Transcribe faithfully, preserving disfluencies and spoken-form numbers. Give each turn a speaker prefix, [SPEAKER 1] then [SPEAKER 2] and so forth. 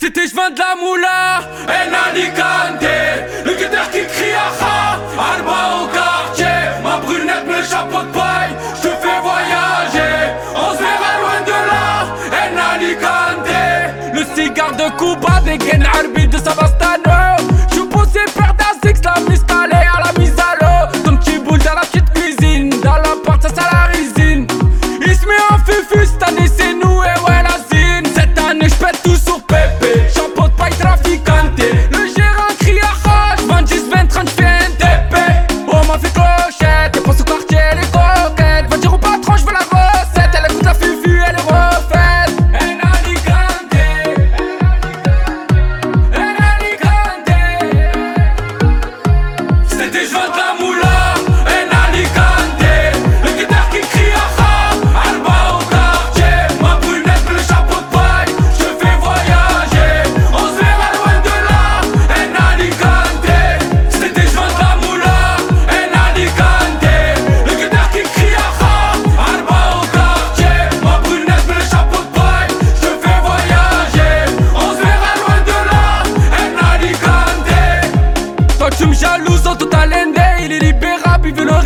[SPEAKER 1] C'était je vends de la moula, en Alicante. Le guetteur qui crie aha, Alba au quartier. Ma brunette, me chapeau de paille, je te fais voyager. On se verra loin de là, en Alicante. Le cigare de Cuba, des gaines arbitres de Savastano. J'suis poussé par Dasix, la miscalée à la mise à l'eau. Ton petit boule dans la petite cuisine, dans la porte ça sent la résine. Il se met en fufu, cette année c'est nous et ouais la zine. Cette année j'pète tout sur Pépé, chapeau de paille traficante. Le gérant crie à rage, vingt, dix, vingt, trente, j'fais un T P. On m'a fait clochette, et pense au quartier les coquettes. Va dire au patron j'veux la recette, elle écoute la fufu, elle est refaite. En Alicante, en Alicante. C'était joint de la moula, en Alicante. Le guitare qui crie aha, Alba au quartier. Ma brunette, le chapeau de paille, je te fais voyager. On se verra loin de là, en Alicante. C'était joint de la moula, en Alicante. Le guitare qui crie aha, Alba au quartier. Ma brunette, le chapeau de paille, je te fais voyager. On se verra loin de là, en Alicante. Toi tu me jalouses en tout à l'ende, il est libérable, il veut le